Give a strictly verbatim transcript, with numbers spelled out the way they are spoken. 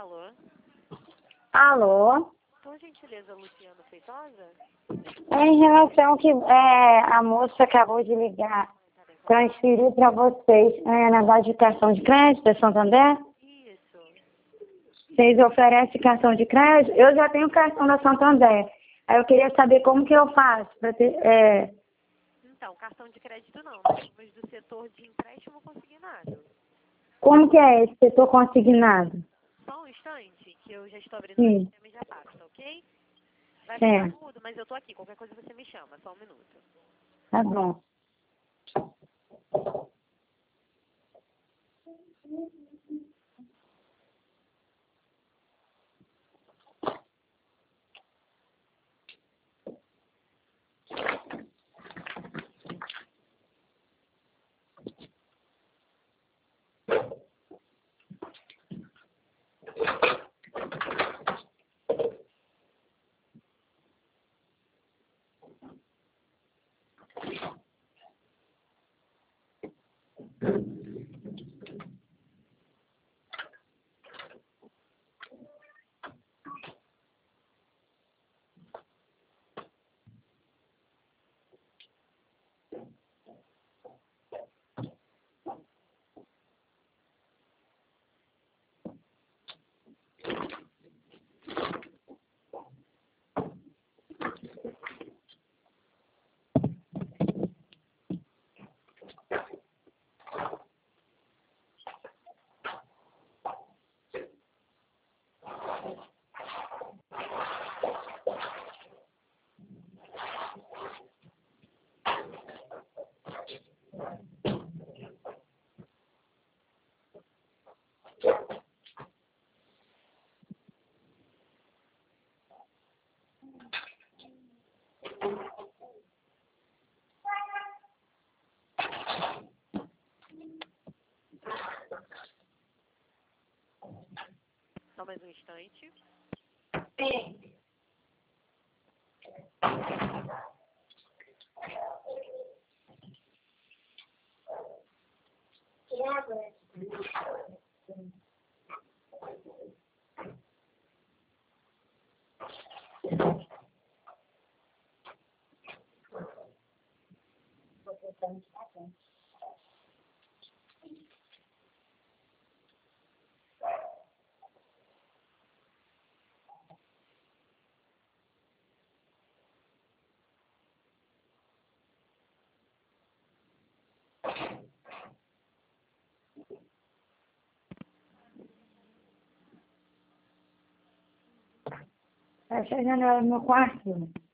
Alô? Alô? Por gentileza, Luciano Feitosa? É em relação que é, a moça acabou de ligar, transferiu para vocês é, na base de cartão de crédito da Santander? Isso. Vocês oferecem cartão de crédito? Eu já tenho cartão da Santander. Aí eu queria saber como que eu faço para ter. É... Então, cartão de crédito não. Nós somos do setor de empréstimo consignado. Como que é esse setor consignado? Só um instante, que eu já estou abrindo o Sim. sistema e já passo, ok? Vai É, ficar mudo, mas eu tô aqui. Qualquer coisa você me chama. Só um minuto. tá bom. Só mais um instante. Sim. Fecha a janela do meu quarto.